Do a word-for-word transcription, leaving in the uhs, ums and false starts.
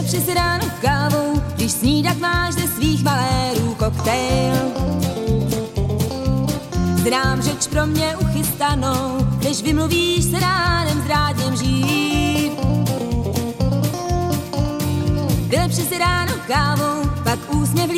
Vylepši si ráno kávu, když snídat máš ze svých malérů koktejl. Znám řeč pro mě uchystanou, než vymluvíš se ránem s rádiem žít. Vylepši si ráno kávu, pak úsměv